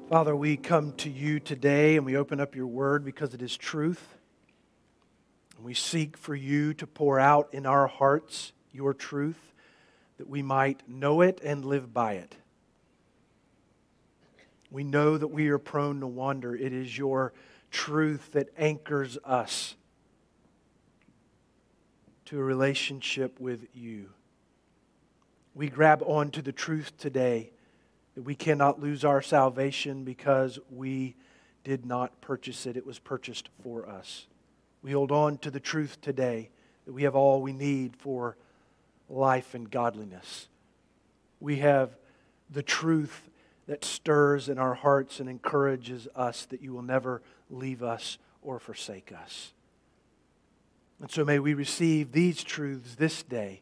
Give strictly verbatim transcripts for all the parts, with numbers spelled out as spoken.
Father, we come to you today and we open up your word because it is truth. And we seek for you to pour out in our hearts your truth that we might know it and live by it. We know that we are prone to wander. It is your truth that anchors us to a relationship with you. We grab onto the truth today that we cannot lose our salvation because we did not purchase it. It was purchased for us. We hold on to the truth today that we have all we need for life and godliness. We have the truth that stirs in our hearts and encourages us that you will never leave us or forsake us. And so may we receive these truths this day.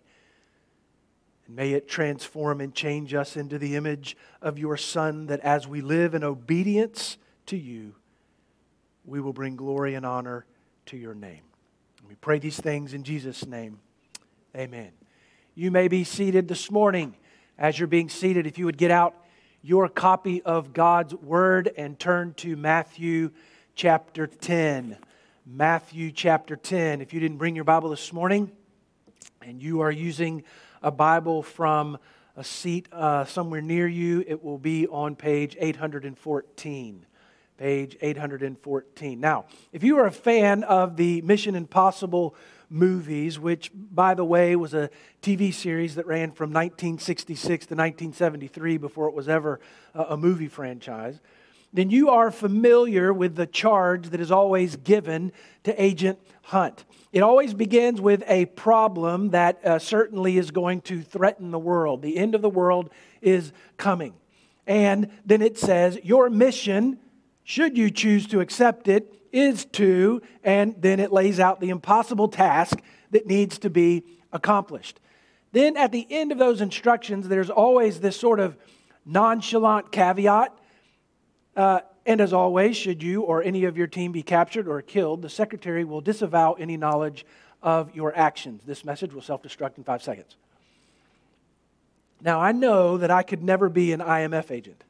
And may it transform and change us into the image of your Son, that as we live in obedience to you, we will bring glory and honor to your name. And we pray these things in Jesus' name. Amen. You may be seated this morning. As you're being seated, if you would get out your copy of God's Word and turn to Matthew chapter ten. Matthew chapter ten. If you didn't bring your Bible this morning and you are using a Bible from a seat uh, somewhere near you, it will be on page eight hundred fourteen. Page eight hundred fourteen. Now, if you are a fan of the Mission Impossible movies, which, by the way, was a T V series that ran from nineteen sixty-six to nineteen seventy-three before it was ever a movie franchise, then you are familiar with the charge that is always given to Agent Hunt. It always begins with a problem that uh, certainly is going to threaten the world. The end of the world is coming. And then it says, your mission, should you choose to accept it, is to, and then it lays out the impossible task that needs to be accomplished. Then at the end of those instructions, there's always this sort of nonchalant caveat. Uh, and as always, should you or any of your team be captured or killed, the secretary will disavow any knowledge of your actions. This message will self-destruct in five seconds. Now, I know that I could never be an I M F agent.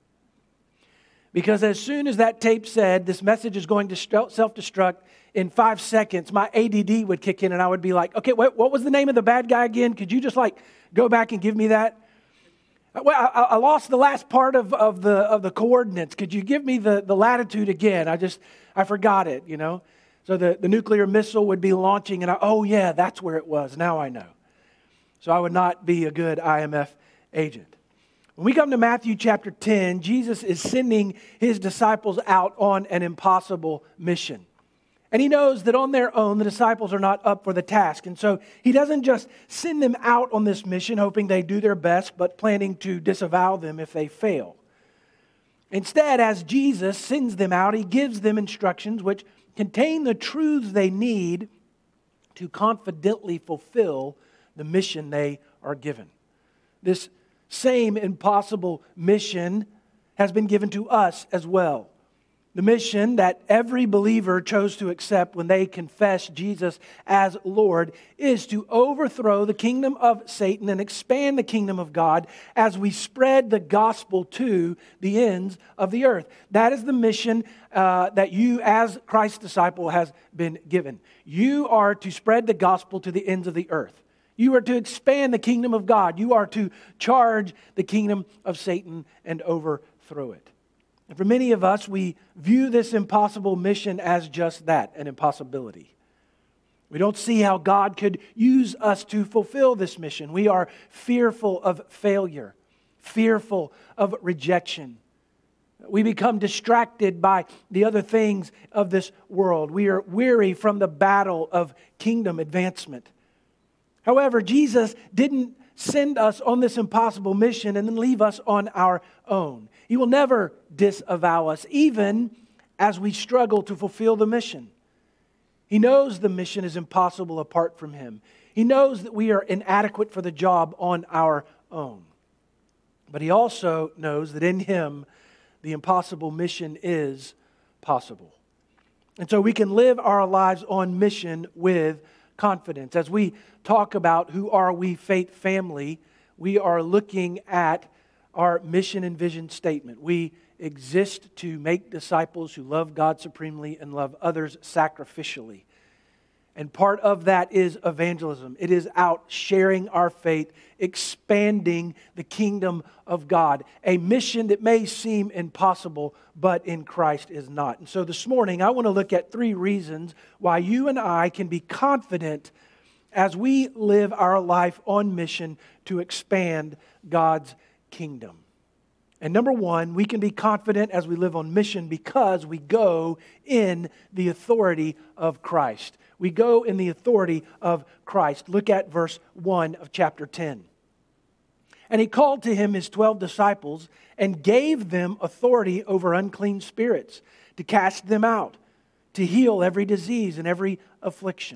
Because as soon as that tape said, this message is going to self-destruct in five seconds, my A D D would kick in and I would be like, okay, what, what was the name of the bad guy again? Could you just like go back and give me that? Well, I, I lost the last part of, of the of the coordinates. Could you give me the, the latitude again? I just, I forgot it, you know. So the, the nuclear missile would be launching and I, oh yeah, that's where it was. Now I know. So I would not be a good I M F agent. When we come to Matthew chapter ten, Jesus is sending his disciples out on an impossible mission. And he knows that on their own, the disciples are not up for the task. And so he doesn't just send them out on this mission, hoping they do their best, but planning to disavow them if they fail. Instead, as Jesus sends them out, he gives them instructions which contain the truths they need to confidently fulfill the mission they are given. This same impossible mission has been given to us as well. The mission that every believer chose to accept when they confess Jesus as Lord is to overthrow the kingdom of Satan and expand the kingdom of God as we spread the gospel to the ends of the earth. That is the mission uh, that you as Christ's disciple has been given. You are to spread the gospel to the ends of the earth. You are to expand the kingdom of God. You are to charge the kingdom of Satan and overthrow it. And for many of us, we view this impossible mission as just that, an impossibility. We don't see how God could use us to fulfill this mission. We are fearful of failure, fearful of rejection. We become distracted by the other things of this world. We are weary from the battle of kingdom advancement. However, Jesus didn't send us on this impossible mission and then leave us on our own. He will never disavow us, even as we struggle to fulfill the mission. He knows the mission is impossible apart from Him. He knows that we are inadequate for the job on our own. But He also knows that in Him, the impossible mission is possible. And so we can live our lives on mission with confidence. As we talk about who are we, Faith Family, we are looking at our mission and vision statement. We exist to make disciples who love God supremely and love others sacrificially. And part of that is evangelism. It is out sharing our faith, expanding the kingdom of God. A mission that may seem impossible, but in Christ is not. And so this morning, I want to look at three reasons why you and I can be confident as we live our life on mission to expand God's kingdom. And number one, we can be confident as we live on mission because we go in the authority of Christ. We go in the authority of Christ. Look at verse one of chapter ten. And he called to him his twelve disciples and gave them authority over unclean spirits, to cast them out, to heal every disease and every affliction.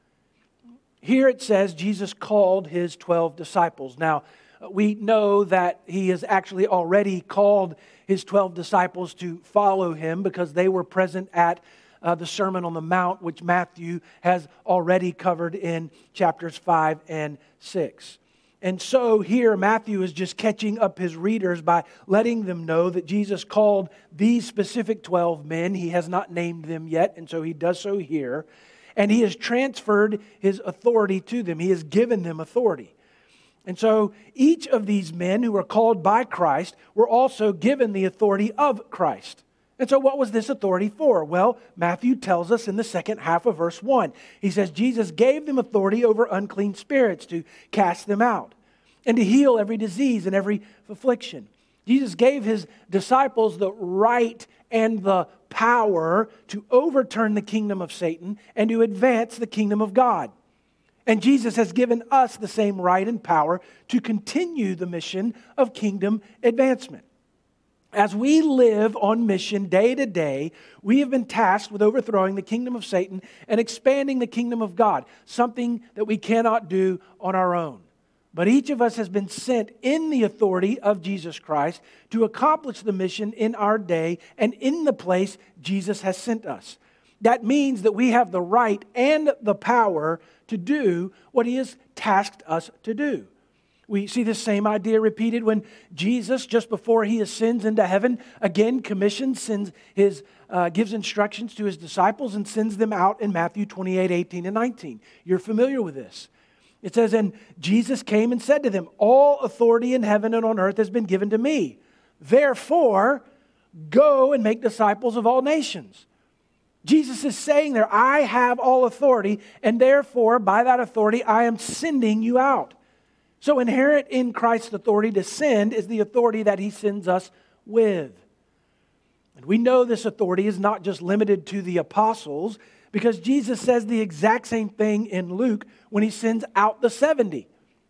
Here it says Jesus called his twelve disciples. Now, we know that he has actually already called his twelve disciples to follow him because they were present at uh, the Sermon on the Mount, which Matthew has already covered in chapters five and six. And so here Matthew is just catching up his readers by letting them know that Jesus called these specific twelve men. He has not named them yet, and so he does so here. And he has transferred his authority to them. He has given them authority. And so each of these men who were called by Christ were also given the authority of Christ. And so what was this authority for? Well, Matthew tells us in the second half of verse one. He says, Jesus gave them authority over unclean spirits to cast them out and to heal every disease and every affliction. Jesus gave his disciples the right and the power to overturn the kingdom of Satan and to advance the kingdom of God. And Jesus has given us the same right and power to continue the mission of kingdom advancement. As we live on mission day to day, we have been tasked with overthrowing the kingdom of Satan and expanding the kingdom of God, something that we cannot do on our own. But each of us has been sent in the authority of Jesus Christ to accomplish the mission in our day and in the place Jesus has sent us. That means that we have the right and the power to do what he has tasked us to do. We see this same idea repeated when Jesus, just before he ascends into heaven, again commissions, sends his, uh, gives instructions to his disciples and sends them out in Matthew twenty-eight, eighteen, and nineteen. You're familiar with this. It says, and Jesus came and said to them, all authority in heaven and on earth has been given to me. Therefore, go and make disciples of all nations. Jesus is saying there, I have all authority, and therefore, by that authority, I am sending you out. So inherent in Christ's authority to send is the authority that he sends us with. And we know this authority is not just limited to the apostles, because Jesus says the exact same thing in Luke when he sends out the seventy.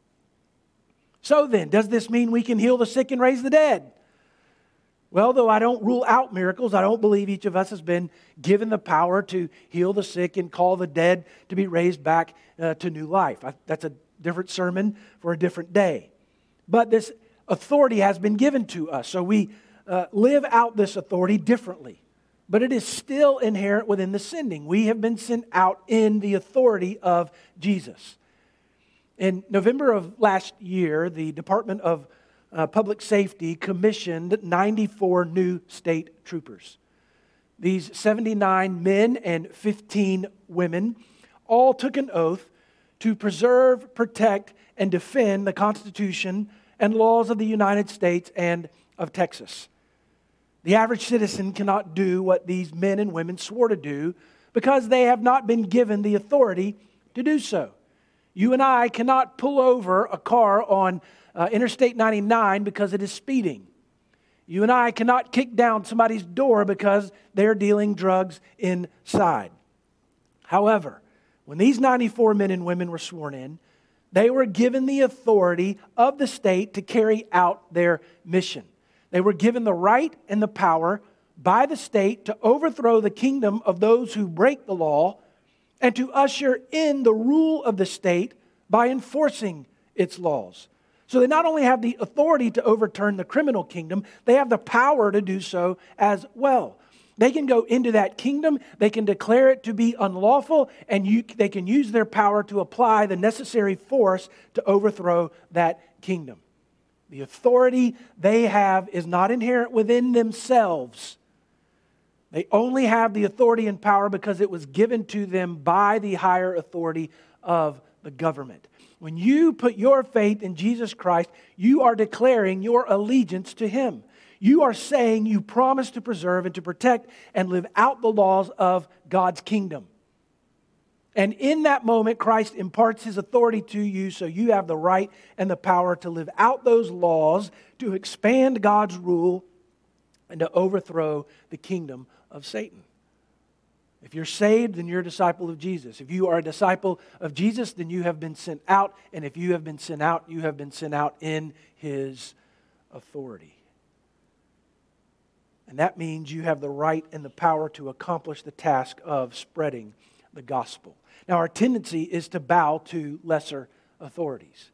So then, does this mean we can heal the sick and raise the dead? Well, though I don't rule out miracles, I don't believe each of us has been given the power to heal the sick and call the dead to be raised back uh, to new life. I, that's a different sermon for a different day. But this authority has been given to us, so we uh, live out this authority differently. But it is still inherent within the sending. We have been sent out in the authority of Jesus. In November of last year, the Department of uh, Public Safety commissioned ninety-four new state troopers. These seventy-nine men and fifteen women all took an oath to preserve, protect, and defend the Constitution and laws of the United States and of Texas. The average citizen cannot do what these men and women swore to do because they have not been given the authority to do so. You and I cannot pull over a car on uh, Interstate ninety-nine because it is speeding. You and I cannot kick down somebody's door because they're dealing drugs inside. However, when these ninety-four men and women were sworn in, they were given the authority of the state to carry out their mission. They were given the right and the power by the state to overthrow the kingdom of those who break the law and to usher in the rule of the state by enforcing its laws. So they not only have the authority to overturn the criminal kingdom, they have the power to do so as well. They can go into that kingdom, they can declare it to be unlawful, and you, they can use their power to apply the necessary force to overthrow that kingdom. The authority they have is not inherent within themselves. They only have the authority and power because it was given to them by the higher authority of the government. When you put your faith in Jesus Christ, you are declaring your allegiance to Him. You are saying you promise to preserve and to protect and live out the laws of God's kingdom. And in that moment, Christ imparts His authority to you, so you have the right and the power to live out those laws, to expand God's rule, and to overthrow the kingdom of Satan. If you're saved, then you're a disciple of Jesus. If you are a disciple of Jesus, then you have been sent out. And if you have been sent out, you have been sent out in His authority. And that means you have the right and the power to accomplish the task of spreading the gospel. Now, our tendency is to bow to lesser authorities.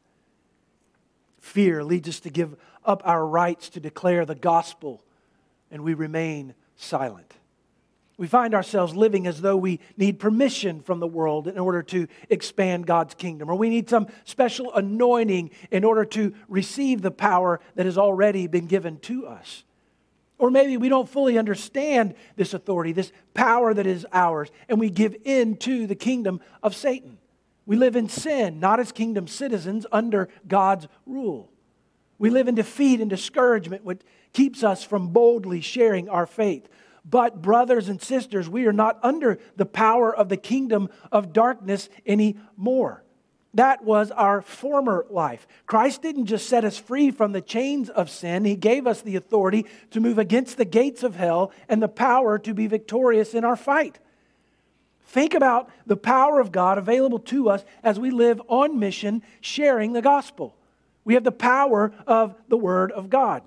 Fear leads us to give up our rights to declare the gospel, and we remain silent. We find ourselves living as though we need permission from the world in order to expand God's kingdom, or we need some special anointing in order to receive the power that has already been given to us. Or maybe we don't fully understand this authority, this power that is ours, and we give in to the kingdom of Satan. We live in sin, not as kingdom citizens under God's rule. We live in defeat and discouragement, which keeps us from boldly sharing our faith. But brothers and sisters, we are not under the power of the kingdom of darkness anymore. That was our former life. Christ didn't just set us free from the chains of sin. He gave us the authority to move against the gates of hell and the power to be victorious in our fight. Think about the power of God available to us as we live on mission, sharing the gospel. We have the power of the Word of God.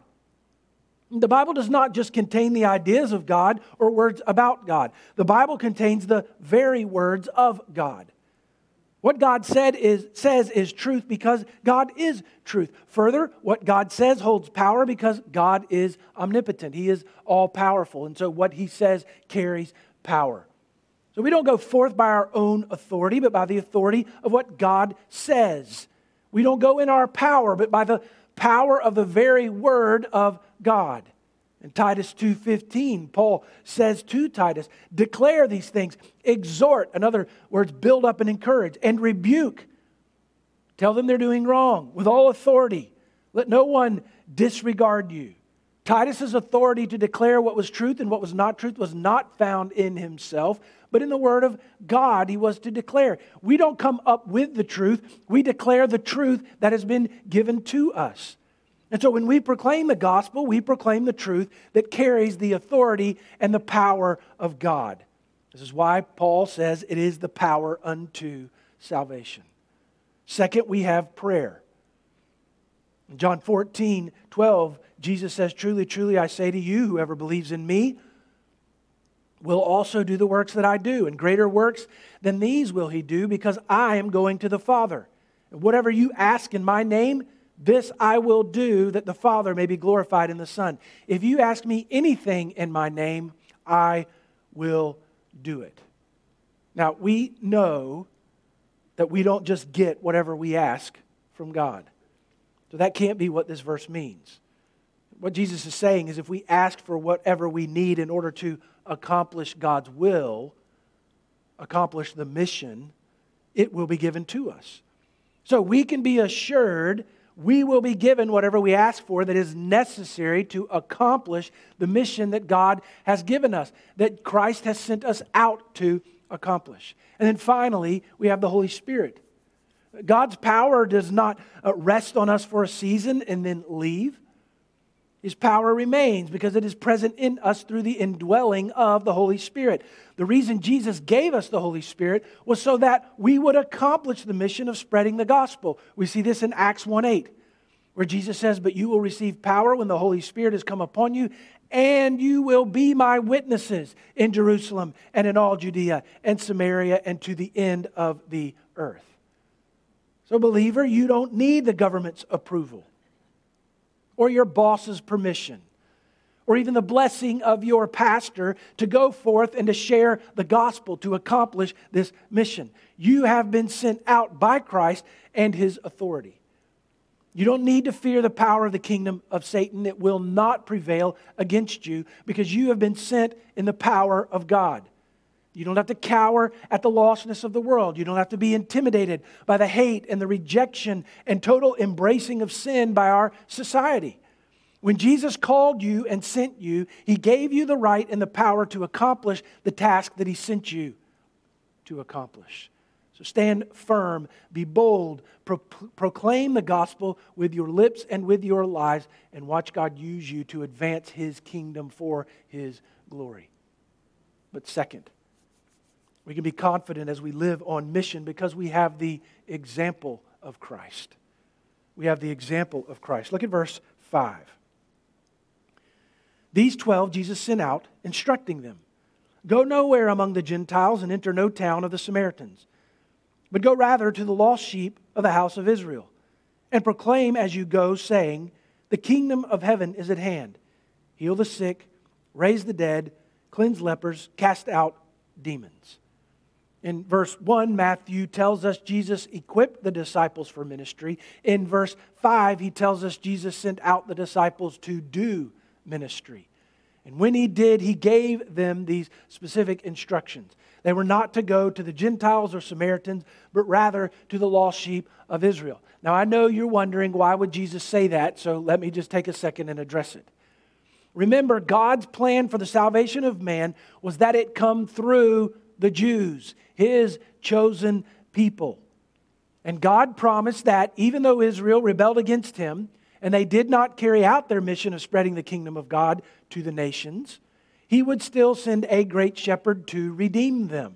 The Bible does not just contain the ideas of God or words about God. The Bible contains the very words of God. What God said is, says is truth because God is truth. Further, what God says holds power because God is omnipotent. He is all-powerful. And so what He says carries power. So we don't go forth by our own authority, but by the authority of what God says. We don't go in our power, but by the power of the very word of God. In Titus two fifteen, Paul says to Titus, declare these things, exhort, in other words, build up and encourage, and rebuke. Tell them they're doing wrong with all authority. Let no one disregard you. Titus's authority to declare what was truth and what was not truth was not found in himself, but in the Word of God he was to declare. We don't come up with the truth. We declare the truth that has been given to us. And so when we proclaim the gospel, we proclaim the truth that carries the authority and the power of God. This is why Paul says it is the power unto salvation. Second, we have prayer. In John fourteen twelve, Jesus says, truly, truly, I say to you, whoever believes in me will also do the works that I do, and greater works than these will he do, because I am going to the Father. And whatever you ask in my name, this I will do, that the Father may be glorified in the Son. If you ask me anything in my name, I will do it. Now, we know that we don't just get whatever we ask from God. So that can't be what this verse means. What Jesus is saying is if we ask for whatever we need in order to accomplish God's will, accomplish the mission, it will be given to us. So we can be assured we will be given whatever we ask for that is necessary to accomplish the mission that God has given us, that Christ has sent us out to accomplish. And then finally, we have the Holy Spirit. God's power does not rest on us for a season and then leave. His power remains because it is present in us through the indwelling of the Holy Spirit. The reason Jesus gave us the Holy Spirit was so that we would accomplish the mission of spreading the gospel. We see this in Acts one eight, where Jesus says, but you will receive power when the Holy Spirit has come upon you, and you will be my witnesses in Jerusalem and in all Judea and Samaria and to the end of the earth. So, believer, you don't need the government's approval, or your boss's permission, or even the blessing of your pastor to go forth and to share the gospel to accomplish this mission. You have been sent out by Christ and His authority. You don't need to fear the power of the kingdom of Satan. It will not prevail against you because you have been sent in the power of God. You don't have to cower at the lostness of the world. You don't have to be intimidated by the hate and the rejection and total embracing of sin by our society. When Jesus called you and sent you, He gave you the right and the power to accomplish the task that He sent you to accomplish. So stand firm, be bold, pro- proclaim the gospel with your lips and with your lives, and watch God use you to advance His kingdom for His glory. But second, we can be confident as we live on mission because we have the example of Christ. We have the example of Christ. Look at verse five. These twelve Jesus sent out, instructing them, "Go nowhere among the Gentiles and enter no town of the Samaritans, but go rather to the lost sheep of the house of Israel, and proclaim as you go, saying, the kingdom of heaven is at hand. Heal the sick, raise the dead, cleanse lepers, cast out demons." In verse one, Matthew tells us Jesus equipped the disciples for ministry. In verse five, he tells us Jesus sent out the disciples to do ministry. And when He did, He gave them these specific instructions. They were not to go to the Gentiles or Samaritans, but rather to the lost sheep of Israel. Now, I know you're wondering, why would Jesus say that? So let me just take a second and address it. Remember, God's plan for the salvation of man was that it come through the Jews, His chosen people. And God promised that even though Israel rebelled against Him, and they did not carry out their mission of spreading the kingdom of God to the nations, He would still send a great shepherd to redeem them.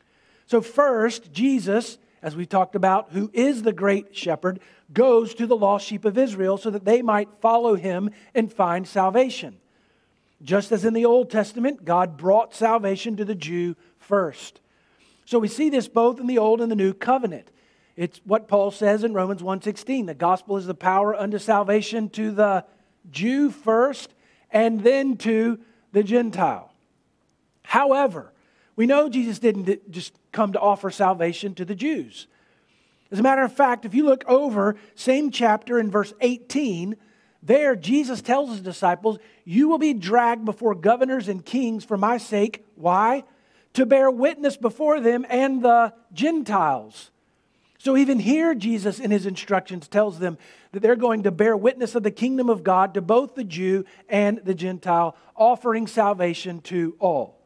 So first, Jesus, as we talked about, who is the great shepherd, goes to the lost sheep of Israel so that they might follow Him and find salvation. Just as in the Old Testament, God brought salvation to the Jew first. So we see this both in the Old and the New Covenant. It's what Paul says in Romans one sixteen. The gospel is the power unto salvation to the Jew first and then to the Gentile. However, we know Jesus didn't just come to offer salvation to the Jews. As a matter of fact, if you look over, same chapter in verse eighteen, there Jesus tells His disciples, "You will be dragged before governors and kings for my sake." Why? To bear witness before them and the Gentiles. So even here, Jesus in His instructions tells them that they're going to bear witness of the kingdom of God to both the Jew and the Gentile, offering salvation to all.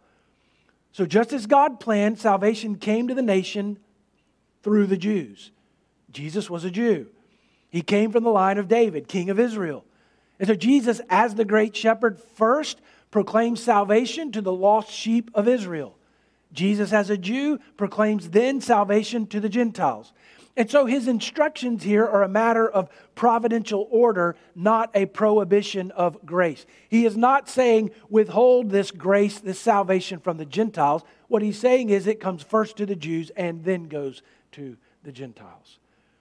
So just as God planned, salvation came to the nation through the Jews. Jesus was a Jew. He came from the line of David, king of Israel. And so Jesus, as the great shepherd, first proclaimed salvation to the lost sheep of Israel. Jesus, as a Jew, proclaims then salvation to the Gentiles. And so His instructions here are a matter of providential order, not a prohibition of grace. He is not saying withhold this grace, this salvation from the Gentiles. What He's saying is it comes first to the Jews and then goes to the Gentiles.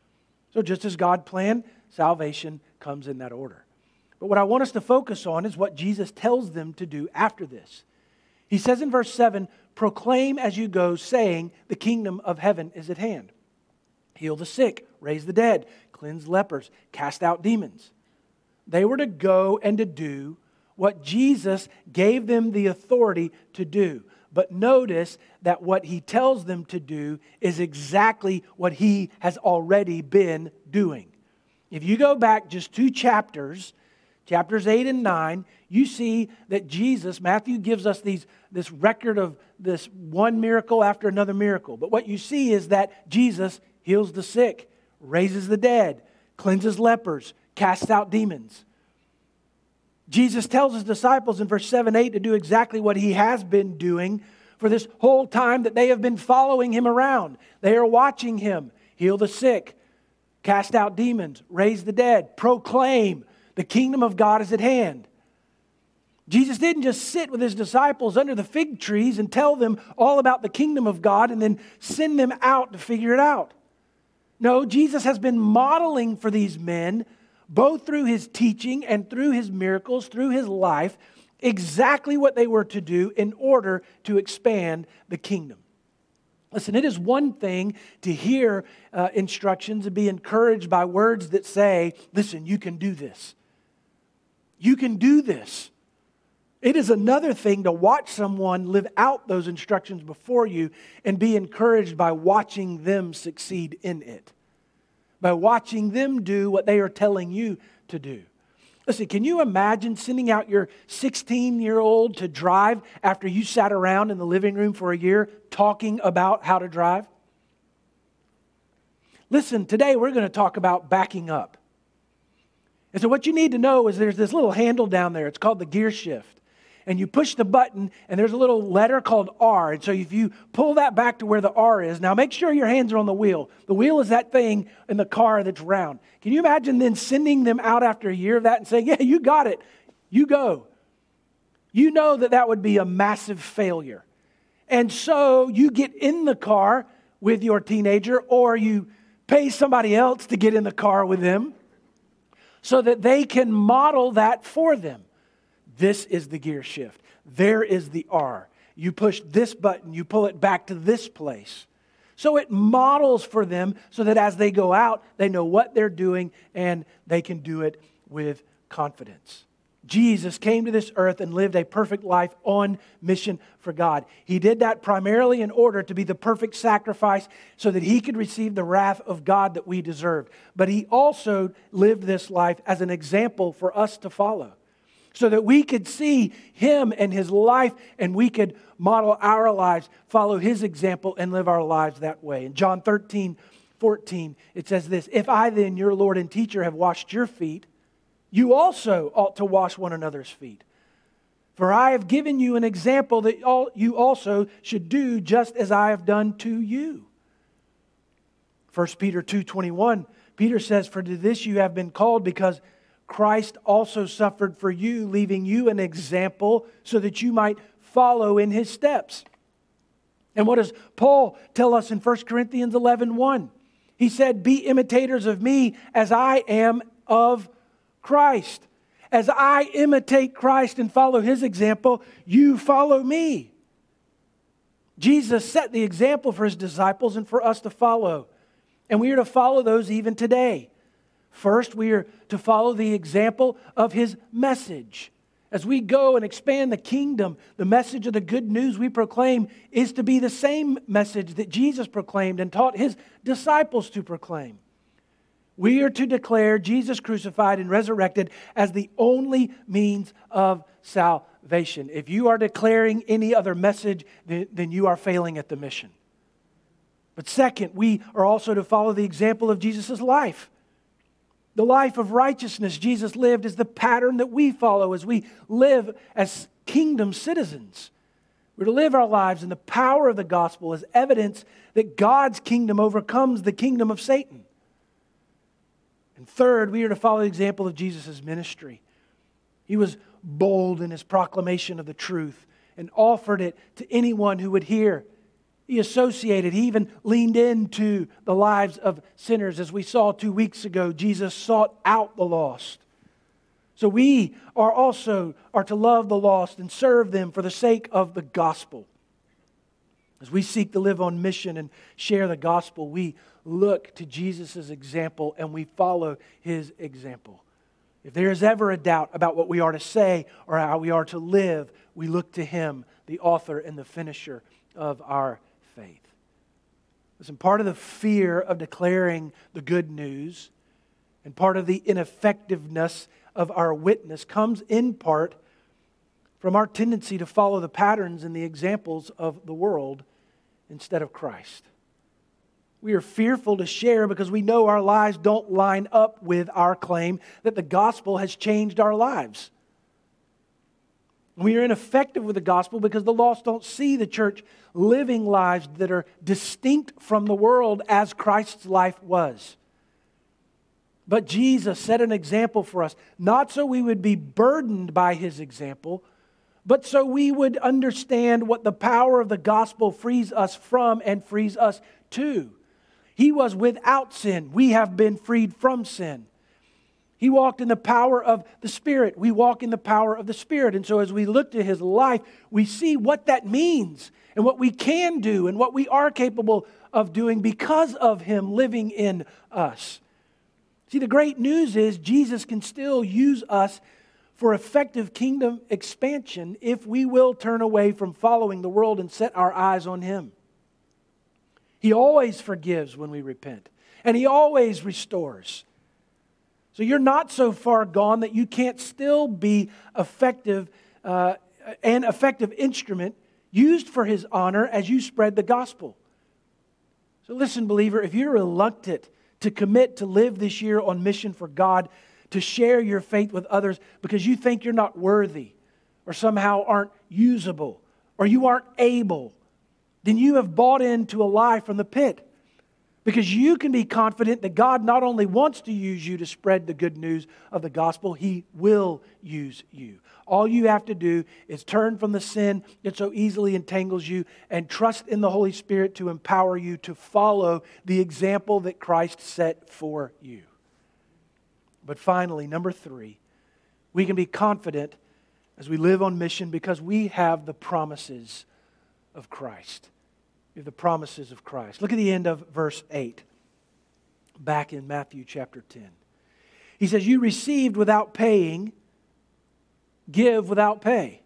So just as God planned, salvation comes in that order. But what I want us to focus on is what Jesus tells them to do after this. He says in verse seven, "Proclaim as you go, saying, the kingdom of heaven is at hand. Heal the sick, raise the dead, cleanse lepers, cast out demons." They were to go and to do what Jesus gave them the authority to do. But notice that what He tells them to do is exactly what He has already been doing. If you go back just two chapters, chapters eight and nine, you see that Jesus, Matthew gives us these, this record of this one miracle after another miracle. But what you see is that Jesus heals the sick, raises the dead, cleanses lepers, casts out demons. Jesus tells His disciples in verse seven, eight to do exactly what He has been doing for this whole time that they have been following Him around. They are watching Him heal the sick, cast out demons, raise the dead, proclaim the kingdom of God is at hand. Jesus didn't just sit with His disciples under the fig trees and tell them all about the kingdom of God and then send them out to figure it out. No, Jesus has been modeling for these men, both through His teaching and through His miracles, through His life, exactly what they were to do in order to expand the kingdom. Listen, it is one thing to hear uh, instructions and be encouraged by words that say, listen, you can do this. You can do this. It is another thing to watch someone live out those instructions before you and be encouraged by watching them succeed in it, by watching them do what they are telling you to do. Listen, can you imagine sending out your sixteen-year-old to drive after you sat around in the living room for a year talking about how to drive? Listen, today we're going to talk about backing up. And so what you need to know is there's this little handle down there. It's called the gear shift. And you push the button, and there's a little letter called R. And so if you pull that back to where the R is, now make sure your hands are on the wheel. The wheel is that thing in the car that's round. Can you imagine then sending them out after a year of that and saying, yeah, you got it. You go. You know that that would be a massive failure. And so you get in the car with your teenager, or you pay somebody else to get in the car with them so that they can model that for them. This is the gear shift. There is the R. You push this button, you pull it back to this place. So it models for them so that as they go out, they know what they're doing and they can do it with confidence. Jesus came to this earth and lived a perfect life on mission for God. He did that primarily in order to be the perfect sacrifice so that he could receive the wrath of God that we deserved. But he also lived this life as an example for us to follow, so that we could see him and his life and we could model our lives, follow his example, and live our lives that way. In John thirteen, fourteen, it says this, if I then, your Lord and teacher, have washed your feet, you also ought to wash one another's feet. For I have given you an example that all, you also should do just as I have done to you. First Peter two twenty-one, Peter says, for to this you have been called, because Christ also suffered for you, leaving you an example so that you might follow in his steps. And what does Paul tell us in First Corinthians eleven one? He said, be imitators of me as I am of Christ. As I imitate Christ and follow his example, you follow me. Jesus set the example for his disciples and for us to follow. And we are to follow those even today. First, we are to follow the example of his message. As we go and expand the kingdom, the message of the good news we proclaim is to be the same message that Jesus proclaimed and taught his disciples to proclaim. We are to declare Jesus crucified and resurrected as the only means of salvation. If you are declaring any other message, then you are failing at the mission. But second, we are also to follow the example of Jesus' life. The life of righteousness Jesus lived is the pattern that we follow as we live as kingdom citizens. We're to live our lives in the power of the gospel as evidence that God's kingdom overcomes the kingdom of Satan. And third, we are to follow the example of Jesus' ministry. He was bold in his proclamation of the truth and offered it to anyone who would hear. He associated, he even leaned into the lives of sinners. As we saw two weeks ago, Jesus sought out the lost. So we are also are to love the lost and serve them for the sake of the gospel. As we seek to live on mission and share the gospel, we look to Jesus' example and we follow his example. If there is ever a doubt about what we are to say or how we are to live, we look to him, the author and the finisher of our faith. Listen, part of the fear of declaring the good news and part of the ineffectiveness of our witness comes in part from our tendency to follow the patterns and the examples of the world instead of Christ. We are fearful to share because we know our lives don't line up with our claim that the gospel has changed our lives. We are ineffective with the gospel because the lost don't see the church living lives that are distinct from the world as Christ's life was. But Jesus set an example for us, not so we would be burdened by his example, but so we would understand what the power of the gospel frees us from and frees us to. He was without sin. We have been freed from sin. He walked in the power of the Spirit. We walk in the power of the Spirit. And so as we look to his life, we see what that means and what we can do and what we are capable of doing because of him living in us. See, the great news is Jesus can still use us for effective kingdom expansion if we will turn away from following the world and set our eyes on him. He always forgives when we repent, and he always restores. So you're not so far gone that you can't still be effective, uh, an effective instrument used for his honor as you spread the gospel. So listen, believer, if you're reluctant to commit to live this year on mission for God, to share your faith with others because you think you're not worthy or somehow aren't usable or you aren't able, then you have bought into a lie from the pit. Because you can be confident that God not only wants to use you to spread the good news of the gospel, he will use you. All you have to do is turn from the sin that so easily entangles you and trust in the Holy Spirit to empower you to follow the example that Christ set for you. But finally, number three, we can be confident as we live on mission because we have the promises of Christ. We have the promises of Christ. Look at the end of verse eight, back in Matthew chapter ten. He says, you received without paying, give without pay.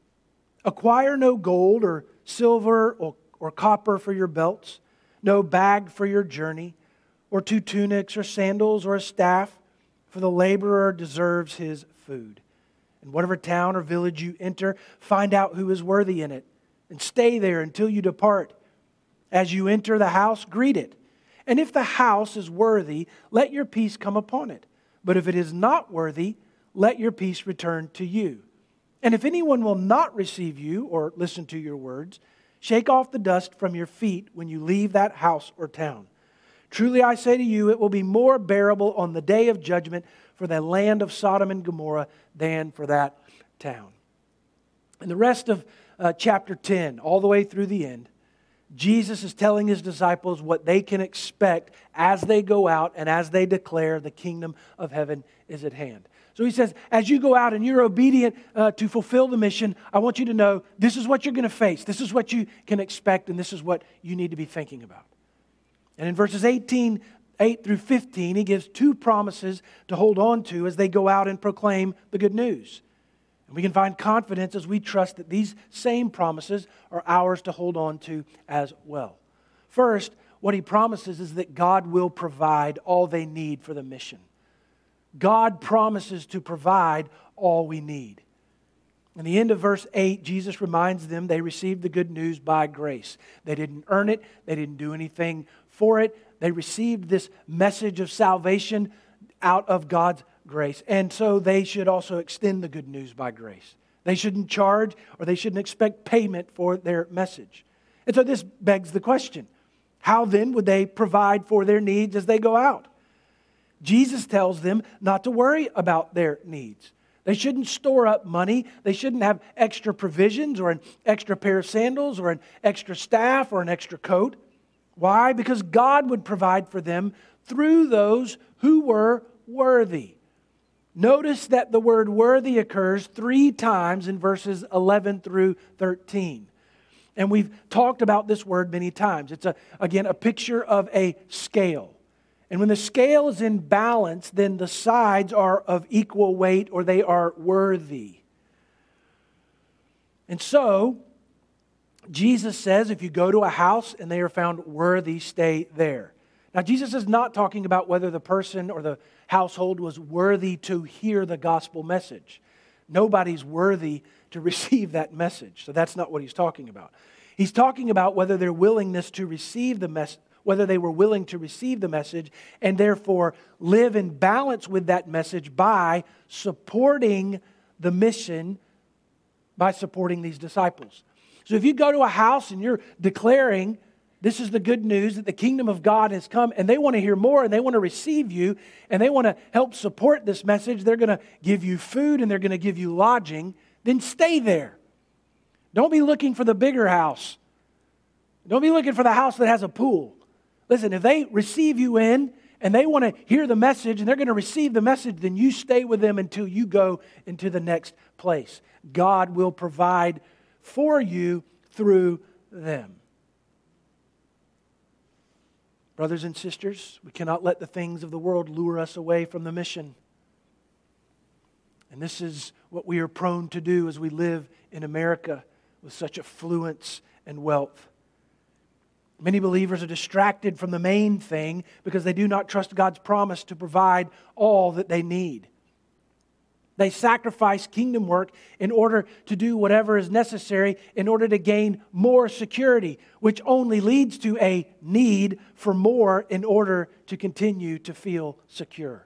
Acquire no gold or silver or, or copper for your belts, no bag for your journey, or two tunics or sandals or a staff, for the laborer deserves his food. In whatever town or village you enter, find out who is worthy in it, and stay there until you depart. As you enter the house, greet it. And if the house is worthy, let your peace come upon it. But if it is not worthy, let your peace return to you. And if anyone will not receive you or listen to your words, shake off the dust from your feet when you leave that house or town. Truly I say to you, it will be more bearable on the day of judgment for the land of Sodom and Gomorrah than for that town. And the rest of uh, chapter ten, all the way through the end, Jesus is telling his disciples what they can expect as they go out and as they declare the kingdom of heaven is at hand. So he says, as you go out and you're obedient uh, to fulfill the mission, I want you to know this is what you're going to face. This is what you can expect, and this is what you need to be thinking about. And in verses eighteen, eight through fifteen, he gives two promises to hold on to as they go out and proclaim the good news. And we can find confidence as we trust that these same promises are ours to hold on to as well. First, what he promises is that God will provide all they need for the mission. God promises to provide all we need. In the end of verse eight, Jesus reminds them they received the good news by grace. They didn't earn it. They didn't do anything for it. They received this message of salvation out of God's grace. And so they should also extend the good news by grace. They shouldn't charge or they shouldn't expect payment for their message. And so this begs the question, how then would they provide for their needs as they go out? Jesus tells them not to worry about their needs. They shouldn't store up money. They shouldn't have extra provisions or an extra pair of sandals or an extra staff or an extra coat. Why? Because God would provide for them through those who were worthy. Notice that the word worthy occurs three times in verses eleven through thirteen. And we've talked about this word many times. It's, a, again, a picture of a scale. And when the scale is in balance, then the sides are of equal weight or they are worthy. And so, Jesus says if you go to a house and they are found worthy, stay there. Now, Jesus is not talking about whether the person or the household was worthy to hear the gospel message. Nobody's worthy to receive that message. So that's not what he's talking about. He's talking about whether their willingness to receive the message, whether they were willing to receive the message and therefore live in balance with that message by supporting the mission, by supporting these disciples. So if you go to a house and you're declaring this is the good news that the kingdom of God has come and they want to hear more and they want to receive you and they want to help support this message, they're going to give you food and they're going to give you lodging, then stay there. Don't be looking for the bigger house. Don't be looking for the house that has a pool. Listen, if they receive you in and they want to hear the message and they're going to receive the message, then you stay with them until you go into the next place. God will provide for you through them. Brothers and sisters, we cannot let the things of the world lure us away from the mission. And this is what we are prone to do as we live in America with such affluence and wealth. Many believers are distracted from the main thing because they do not trust God's promise to provide all that they need. They sacrifice kingdom work in order to do whatever is necessary in order to gain more security, which only leads to a need for more in order to continue to feel secure.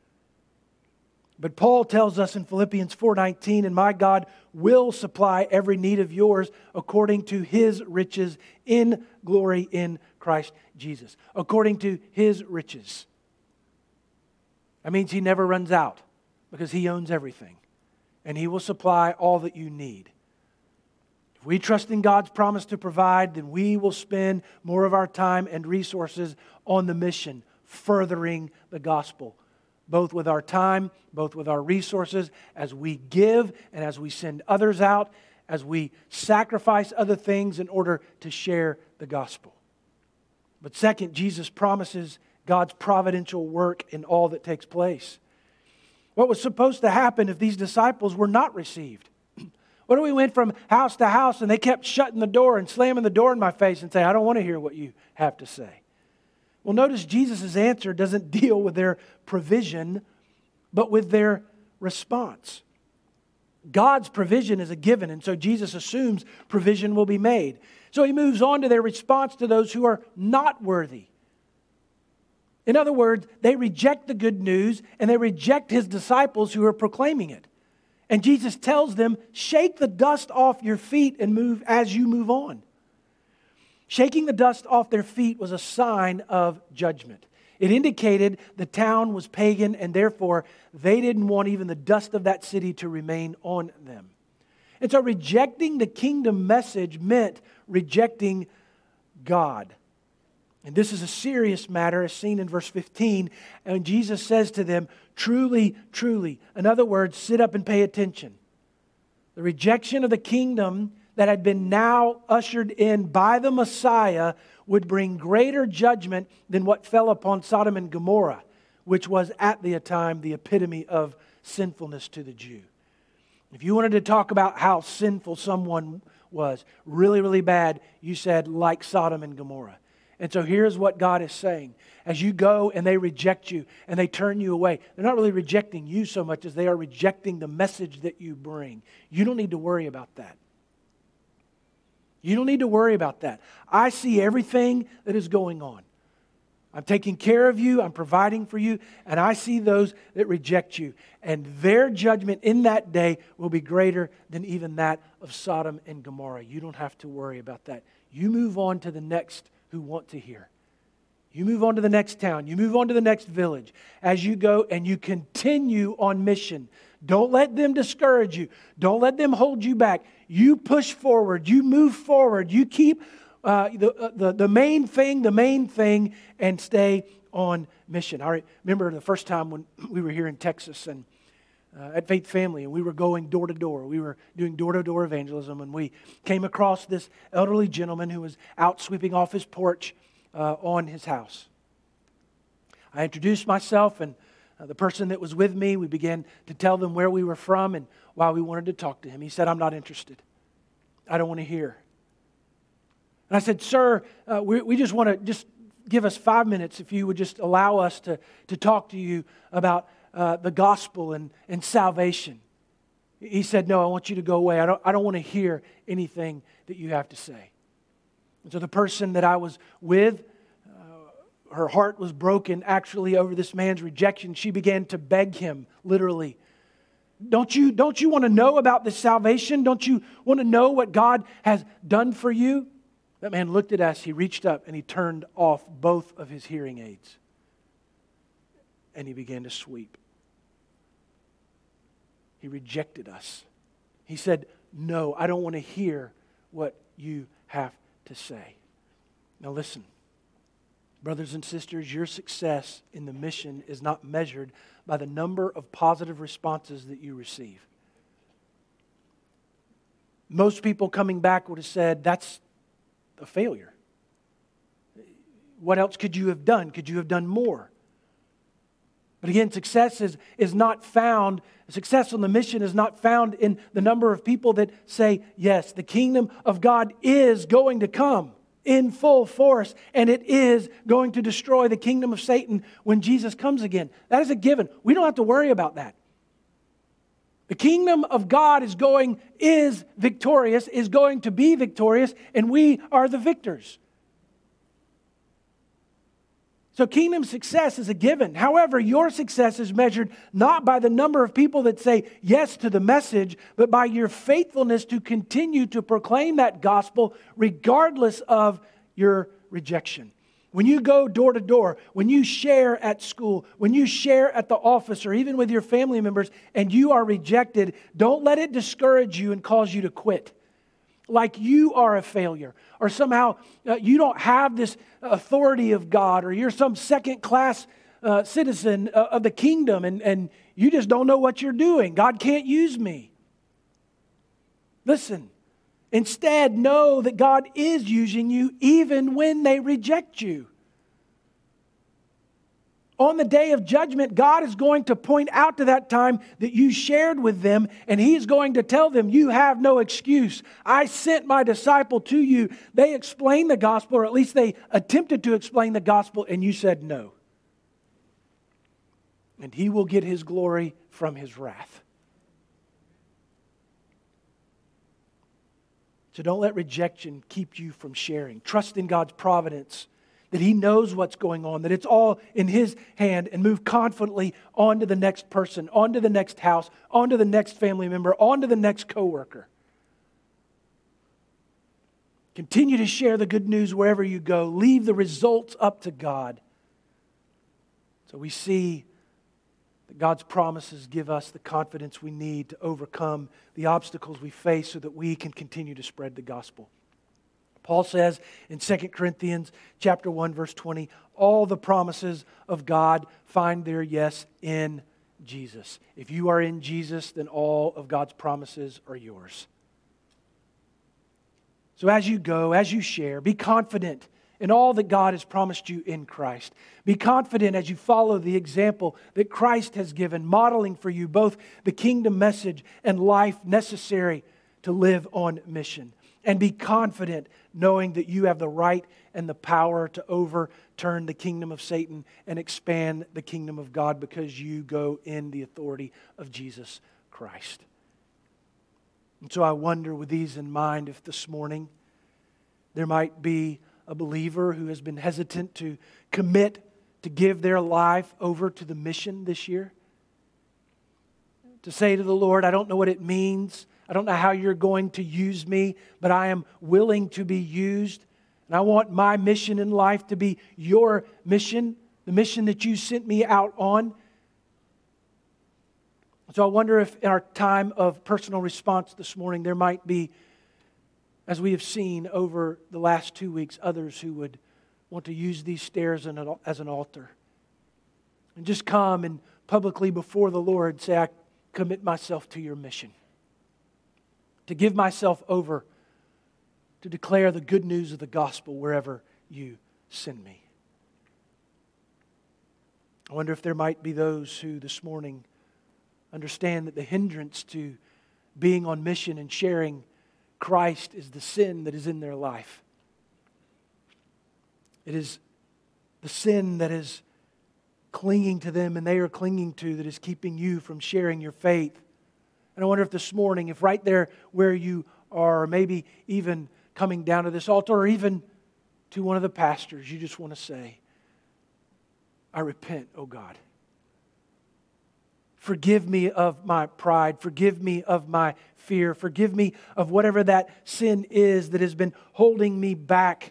But Paul tells us in Philippians four nineteen, and my God will supply every need of yours according to His riches in glory in Christ Jesus. According to His riches. That means He never runs out because He owns everything. And He will supply all that you need. If we trust in God's promise to provide, then we will spend more of our time and resources on the mission, furthering the gospel. Both with our time, both with our resources, as we give and as we send others out, as we sacrifice other things in order to share the gospel. But second, Jesus promises God's providential work in all that takes place. What was supposed to happen if these disciples were not received? What if we went from house to house and they kept shutting the door and slamming the door in my face and saying, I don't want to hear what you have to say? Well, notice Jesus' answer doesn't deal with their provision, but with their response. God's provision is a given, and so Jesus assumes provision will be made. So He moves on to their response to those who are not worthy. In other words, they reject the good news, and they reject His disciples who are proclaiming it. And Jesus tells them, shake the dust off your feet and move as you move on. Shaking the dust off their feet was a sign of judgment. It indicated the town was pagan and therefore they didn't want even the dust of that city to remain on them. And so rejecting the kingdom message meant rejecting God. And this is a serious matter as seen in verse fifteen. And Jesus says to them, truly, truly. In other words, sit up and pay attention. The rejection of the kingdom that had been now ushered in by the Messiah would bring greater judgment than what fell upon Sodom and Gomorrah, which was at the time the epitome of sinfulness to the Jew. If you wanted to talk about how sinful someone was, really, really bad, you said like Sodom and Gomorrah. And so here's what God is saying. As you go and they reject you and they turn you away, they're not really rejecting you so much as they are rejecting the message that you bring. You don't need to worry about that. You don't need to worry about that. I see everything that is going on. I'm taking care of you, I'm providing for you, and I see those that reject you. And their judgment in that day will be greater than even that of Sodom and Gomorrah. You don't have to worry about that. You move on to the next who want to hear. You move on to the next town. You move on to the next village. As you go and you continue on mission. Don't let them discourage you. Don't let them hold you back. You push forward. You move forward. You keep uh, the, the, the main thing, the main thing, and stay on mission. I remember the first time when we were here in Texas and uh, at Faith Family, and we were going door to door. We were doing door-to-door evangelism, and we came across this elderly gentleman who was out sweeping off his porch uh, on his house. I introduced myself, and Uh, the person that was with me, we began to tell them where we were from and why we wanted to talk to him. He said, I'm not interested. I don't want to hear. And I said, sir, uh, we, we just want to just give us five minutes if you would just allow us to, to talk to you about uh, the gospel and, and salvation. He said, no, I want you to go away. I don't, I don't want to hear anything that you have to say. And so the person that I was with, her heart was broken actually over this man's rejection. She began to beg him, literally. Don't you, don't you want to know about this salvation? Don't you want to know what God has done for you? That man looked at us, he reached up and he turned off both of his hearing aids. And he began to sweep. He rejected us. He said, no, I don't want to hear what you have to say. Now listen. Brothers and sisters, your success in the mission is not measured by the number of positive responses that you receive. Most people coming back would have said, that's a failure. What else could you have done? Could you have done more? But again, success is, is not found, success on the mission is not found in the number of people that say, yes, the kingdom of God is going to come in full force, and it is going to destroy the kingdom of Satan when Jesus comes again. That is a given. We don't have to worry about that. The kingdom of God is going, is victorious, is going to be victorious, and we are the victors. So kingdom success is a given. However, your success is measured not by the number of people that say yes to the message, but by your faithfulness to continue to proclaim that gospel regardless of your rejection. When you go door to door, when you share at school, when you share at the office, or even with your family members, and you are rejected, don't let it discourage you and cause you to quit. Like you are a failure, or somehow uh, you don't have this authority of God, or you're some second-class uh, citizen uh, of the kingdom, and, and you just don't know what you're doing. God can't use me. Listen, instead, know that God is using you even when they reject you. On the day of judgment, God is going to point out to that time that you shared with them, and He's going to tell them, you have no excuse. I sent my disciple to you. They explained the gospel, or at least they attempted to explain the gospel, and you said no. And He will get His glory from His wrath. So don't let rejection keep you from sharing. Trust in God's providence, that He knows what's going on, that it's all in His hand, and move confidently on to the next person, on to the next house, on to the next family member, on to the next coworker. Continue to share the good news wherever you go. Leave the results up to God. So we see that God's promises give us the confidence we need to overcome the obstacles we face so that we can continue to spread the gospel. Paul says in Second Corinthians chapter one, verse twenty, all the promises of God find their yes in Jesus. If you are in Jesus, then all of God's promises are yours. So as you go, as you share, be confident in all that God has promised you in Christ. Be confident as you follow the example that Christ has given, modeling for you both the kingdom message and life necessary to live on mission. And be confident knowing that you have the right and the power to overturn the kingdom of Satan and expand the kingdom of God because you go in the authority of Jesus Christ. And so I wonder, with these in mind, if this morning there might be a believer who has been hesitant to commit to give their life over to the mission this year. To say to the Lord, I don't know what it means. I don't know how you're going to use me, but I am willing to be used. And I want my mission in life to be your mission, the mission that you sent me out on. So I wonder if in our time of personal response this morning, there might be, as we have seen over the last two weeks, others who would want to use these stairs as an altar. And just come and publicly before the Lord say, I commit myself to your mission. To give myself over to declare the good news of the gospel wherever you send me. I wonder if there might be those who this morning understand that the hindrance to being on mission and sharing Christ is the sin that is in their life. It is the sin that is clinging to them and they are clinging to that is keeping you from sharing your faith. And I wonder if this morning, if right there where you are, maybe even coming down to this altar, or even to one of the pastors, you just want to say, I repent, oh God. Forgive me of my pride. Forgive me of my fear. Forgive me of whatever that sin is that has been holding me back.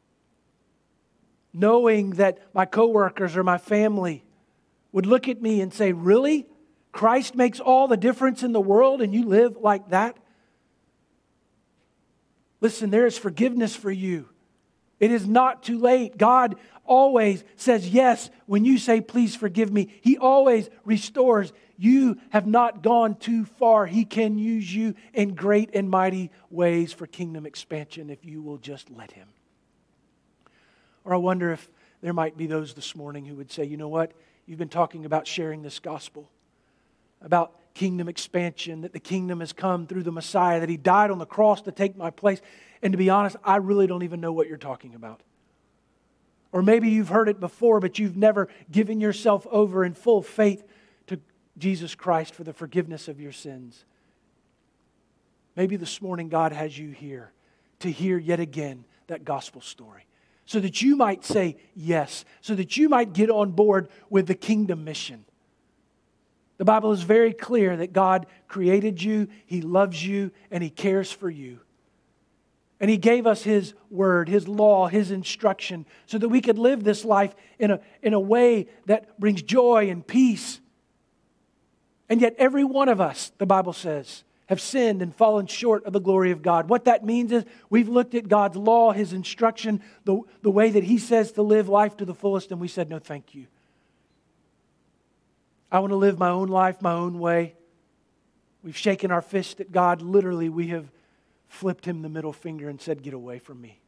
Knowing that my coworkers or my family would look at me and say, really? Christ makes all the difference in the world and you live like that? Listen, there is forgiveness for you It is not too late. God always says yes when you say, please forgive me. He always restores. You have not gone too far. He can use you in great and mighty ways for kingdom expansion if you will just let Him. Or I wonder if there might be those this morning who would say, you know what? You've been talking about sharing this gospel, about kingdom expansion, that the kingdom has come through the Messiah, that He died on the cross to take my place. And to be honest, I really don't even know what you're talking about. Or maybe you've heard it before, but you've never given yourself over in full faith to Jesus Christ for the forgiveness of your sins. Maybe this morning God has you here to hear yet again that gospel story, so that you might say yes, so that you might get on board with the kingdom mission. The Bible is very clear that God created you, He loves you, and He cares for you. And He gave us His word, His law, His instruction, so that we could live this life in a, in a way that brings joy and peace. And yet every one of us, the Bible says, have sinned and fallen short of the glory of God. What that means is we've looked at God's law, His instruction, the, the way that He says to live life to the fullest, and we said, no, thank you. I want to live my own life, my own way. We've shaken our fist at God. Literally, we have flipped Him the middle finger and said, get away from me.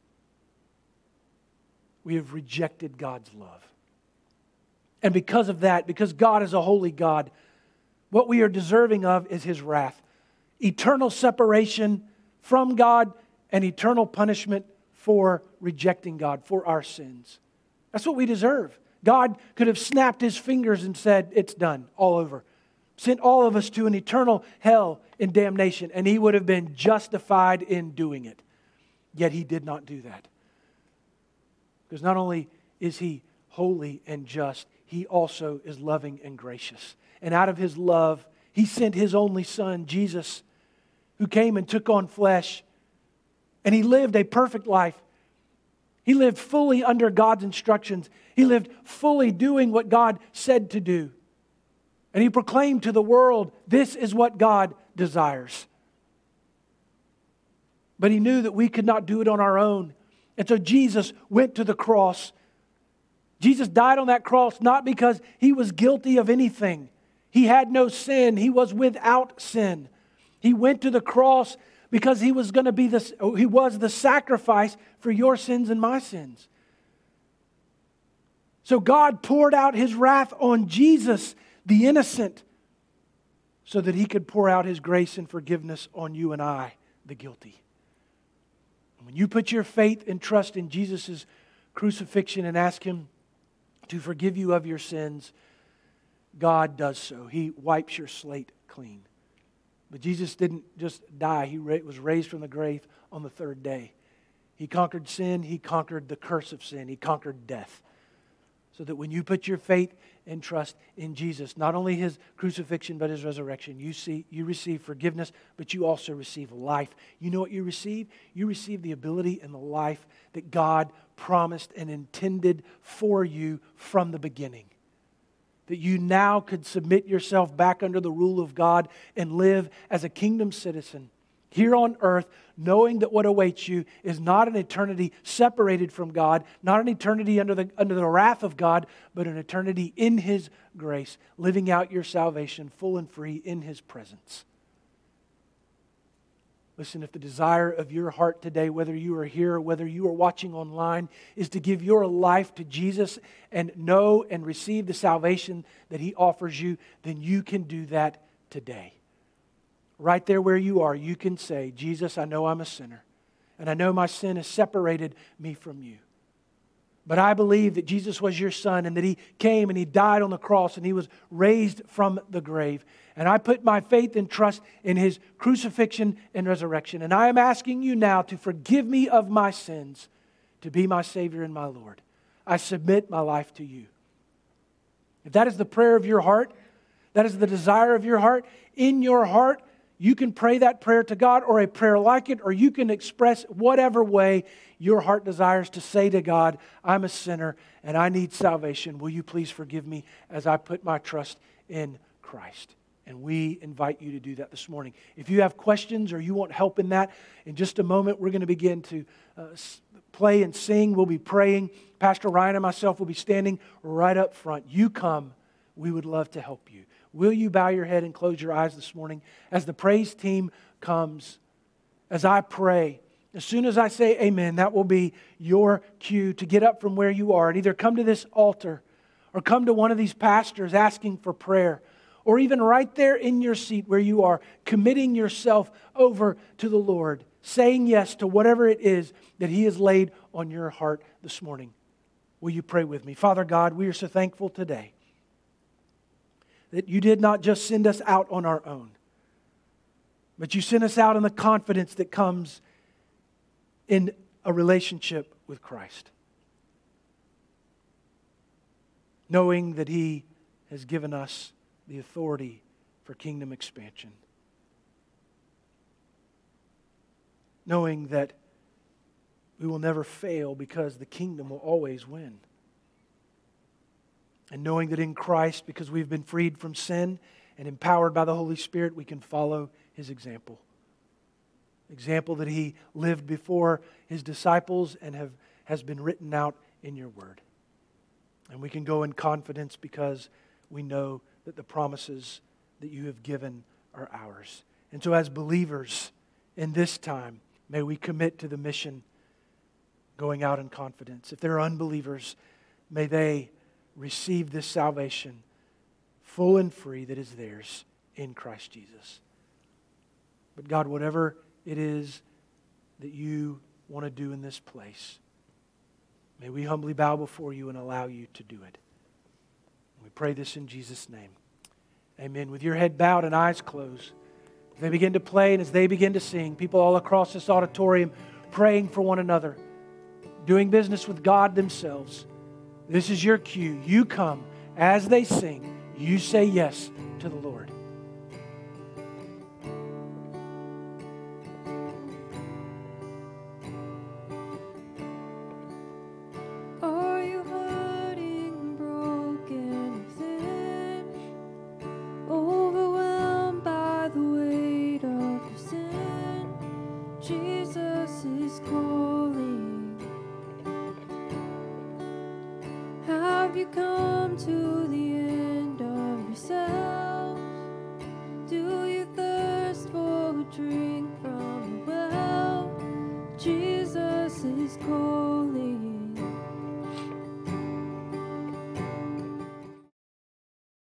We have rejected God's love. And because of that, because God is a holy God, what we are deserving of is His wrath. Eternal separation from God and eternal punishment for rejecting God, for our sins. That's what we deserve. God could have snapped His fingers and said, it's done, all over. Sent all of us to an eternal hell in damnation, and He would have been justified in doing it. Yet He did not do that. Because not only is He holy and just, He also is loving and gracious. And out of His love, He sent His only Son, Jesus, who came and took on flesh. And He lived a perfect life. He lived fully under God's instructions. He lived fully doing what God said to do. And He proclaimed to the world, this is what God desires. But He knew that we could not do it on our own. And so Jesus went to the cross. Jesus died on that cross not because He was guilty of anything. He had no sin. He was without sin. He went to the cross because He was going to be the, He was the sacrifice for your sins and my sins. So God poured out His wrath on Jesus, the innocent, so that He could pour out His grace and forgiveness on you and I, the guilty. And when you put your faith and trust in Jesus' crucifixion and ask Him to forgive you of your sins, God does so. He wipes your slate clean. But Jesus didn't just die. He was raised from the grave on the third day. He conquered sin. He conquered the curse of sin. He conquered death. So that when you put your faith and trust in Jesus, not only His crucifixion but His resurrection, you see, you receive forgiveness, but you also receive life. You know what you receive? You receive the ability and the life that God promised and intended for you from the beginning. That you now could submit yourself back under the rule of God and live as a kingdom citizen here on earth, knowing that what awaits you is not an eternity separated from God, not an eternity under the, under the wrath of God, but an eternity in His grace, living out your salvation full and free in His presence. Listen, if the desire of your heart today, whether you are here or whether you are watching online, is to give your life to Jesus and know and receive the salvation that He offers you, then you can do that today. Right there where you are, you can say, Jesus, I know I'm a sinner, and I know my sin has separated me from you. But I believe that Jesus was your Son and that He came and He died on the cross and He was raised from the grave. And I put my faith and trust in His crucifixion and resurrection. And I am asking you now to forgive me of my sins, to be my Savior and my Lord. I submit my life to you. If that is the prayer of your heart, that is the desire of your heart, in your heart, you can pray that prayer to God or a prayer like it, or you can express whatever way your heart desires to say to God, I'm a sinner and I need salvation. Will you please forgive me as I put my trust in Christ? And we invite you to do that this morning. If you have questions or you want help in that, in just a moment we're going to begin to uh, play and sing. We'll be praying. Pastor Ryan and myself will be standing right up front. You come. We would love to help you. Will you bow your head and close your eyes this morning as the praise team comes, as I pray? As soon as I say amen, that will be your cue to get up from where you are and either come to this altar or come to one of these pastors asking for prayer, or even right there in your seat where you are, committing yourself over to the Lord, saying yes to whatever it is that He has laid on your heart this morning. Will you pray with me? Father God, we are so thankful today that You did not just send us out on our own, but You sent us out in the confidence that comes in a relationship with Christ. Knowing that He has given us the authority for kingdom expansion. Knowing that we will never fail because the kingdom will always win. And knowing that in Christ, because we've been freed from sin and empowered by the Holy Spirit, we can follow His example. Example that He lived before His disciples and have, has been written out in Your Word. And we can go in confidence because we know that the promises that You have given are ours. And so as believers in this time, may we commit to the mission going out in confidence. If there are unbelievers, may they receive this salvation full and free that is theirs in Christ Jesus. But God, whatever it is that You want to do in this place, may we humbly bow before You and allow You to do it. We pray this in Jesus' name. Amen. With your head bowed and eyes closed, as they begin to play and as they begin to sing, people all across this auditorium praying for one another, doing business with God themselves. This is your cue. You come as they sing. You say yes to the Lord. Have you come to the end of yourself?